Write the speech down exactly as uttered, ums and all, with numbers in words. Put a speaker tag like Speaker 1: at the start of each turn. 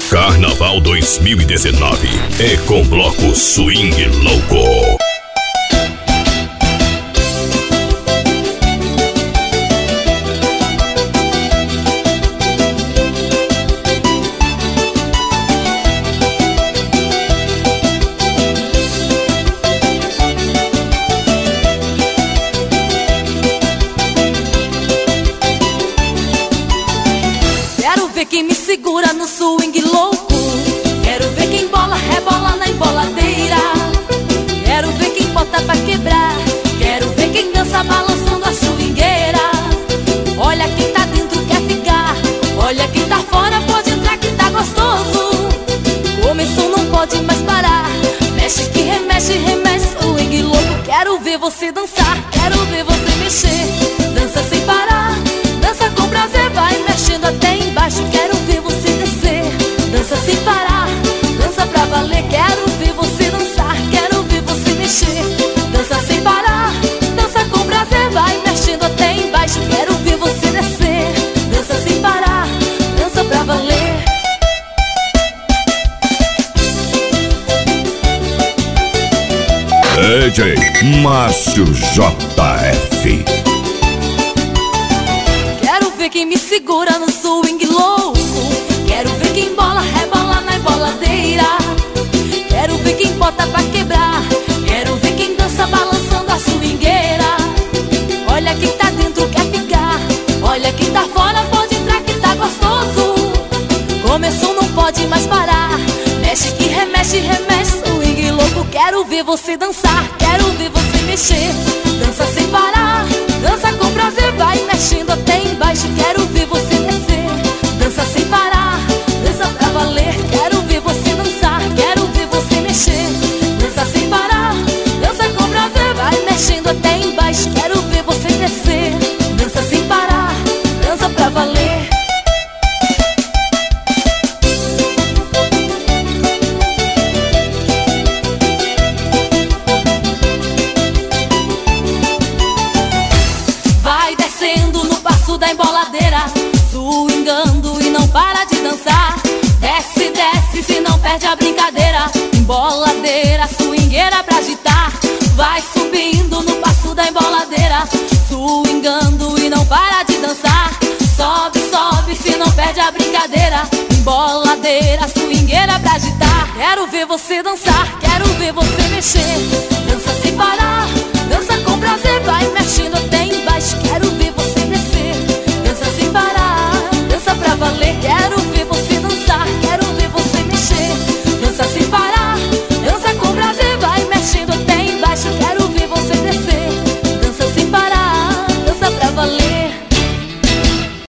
Speaker 1: Carnaval dois mil e dezenove é com Bloco Swing Louco.
Speaker 2: Quem me segura no swing louco. Quero ver quem bola, rebola na emboladeira. Quero ver quem bota pra quebrar. Quero ver quem dança balançando a swingueira. Olha quem tá dentro quer ficar. Olha quem tá fora pode entrar que tá gostoso. Começou não pode mais parar. Mexe que remexe, remexe swing louco. Quero ver você dançar, quero ver você mexer. Dança sem parar, dança com prazer, vai mexendo até embaixo. Quero ver você descer, dança sem parar, dança pra valer. Quero ver você dançar, quero ver você mexer. Dança sem parar, dança com prazer, vai mexendo até embaixo. Quero ver você descer, dança sem parar, dança pra valer.
Speaker 1: D J Márcio J F.
Speaker 2: Quero ver quem me segura no swing louco. Quero ver quem bola, rebola na emboladeira. Quero ver quem bota pra quebrar. Quero ver quem dança balançando a swingueira. Olha quem tá dentro quer ficar. Olha quem tá fora pode entrar que tá gostoso. Começou não pode mais parar. Mexe que remexe, remexe swing louco. Quero ver você dançar, quero ver você mexer. Dança sem parar, dança com prazer, vai mexendo até embaixo. Quero ver você descer, dança sem parar, dança pra valer. Quero ver você dançar, quero ver você mexer. Dança sem parar, dança com prazer, vai mexendo até embaixo. Quero ver você descer, dança sem parar, dança pra valer. Da emboladeira, swingando e não para de dançar. Desce, desce, se não perde a brincadeira. Emboladeira, swingueira pra agitar. Vai subindo no passo da emboladeira, swingando e não para de dançar. Sobe, sobe, se não perde a brincadeira. Emboladeira, swingueira pra agitar. Quero ver você dançar, quero ver você mexer. Dança sem parar, dança com prazer, vai mexendo até embaixo. Quero